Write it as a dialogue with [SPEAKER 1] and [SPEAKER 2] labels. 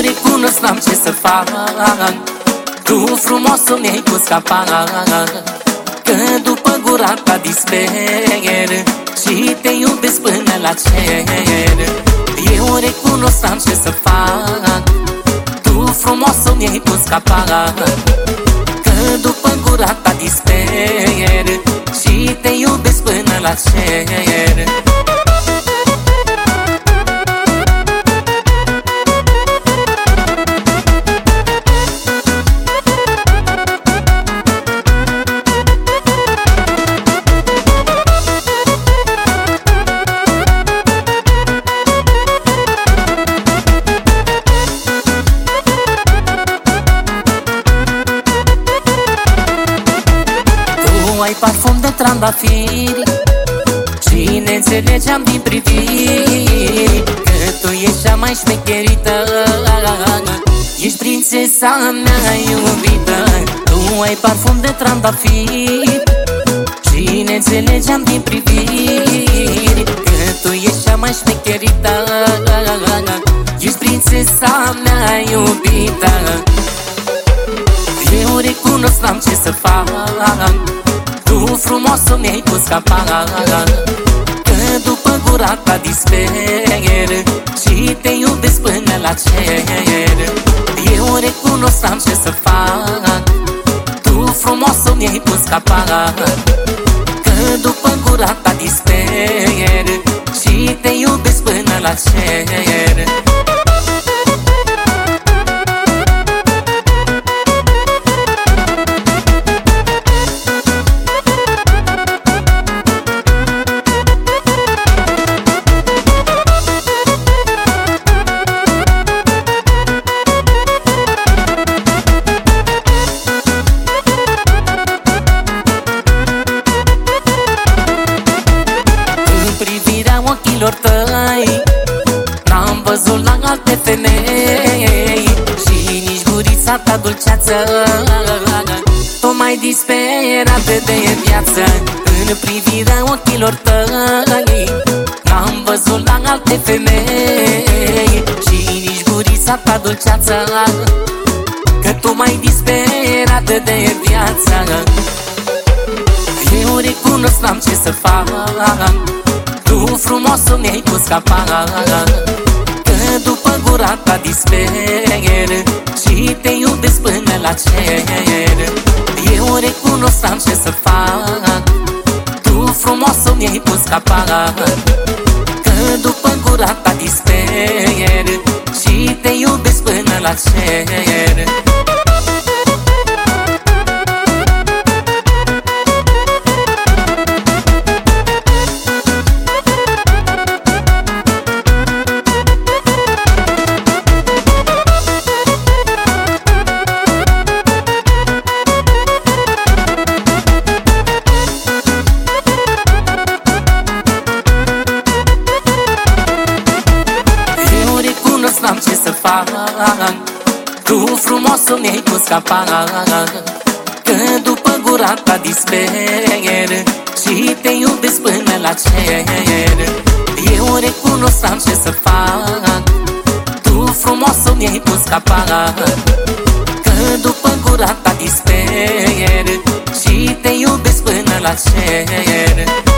[SPEAKER 1] recunosc, n-am ce să fac. Tu frumosul mi-ai pus capac, că după gura ta disper și te iubesc până la cer. Eu recunosc, n-am ce să fac. Tu frumosul mi-ai pus capac, că după gura ta disper și te iubesc până la cer. Ai parfum de trandafiri și ne înțelegeam din priviri, că tu ești cea mai șmecherită, ești prințesa mea iubită. Tu ai parfum de trandafiri și ne înțelegeam din priviri, că tu ești cea mai șmecherită, ești prințesa mea iubită. Eu recunosc, n-am ce să fac. Tu frumosul mi-ai pus capac, că după gura ta disper și te iubesc până la cer. Eu recunosc, n-am ce să fac. Tu frumosul mi-ai pus capac, că după gura ta disper și te iubesc până la cer. Ochilor tăi n-am văzut la alte femei și nici gurița ta dulceață, tot mai disperată de viață. În privirea ochilor tăi n-am văzut la alte femei și nici gurița ta dulceață, că tu mai disperată de viață. Eu recunosc, n-am ce să fac. Tu frumosul mi-ai pus capac, că după gura ta disper și te iubesc până la cer. Eu recunosc, n-am ce să fac. Tu frumosul mi-ai pus capac, că după gura ta disper și te iubesc până la cer. N-am ce să fac. Tu frumosul mi-ai pus capac, că după gura ta disper și te iubesc până la cer. Eu recunosc, n-am ce să fac. Tu frumosul mi-ai pus capac, că după gura ta disper și te iubesc până la cer.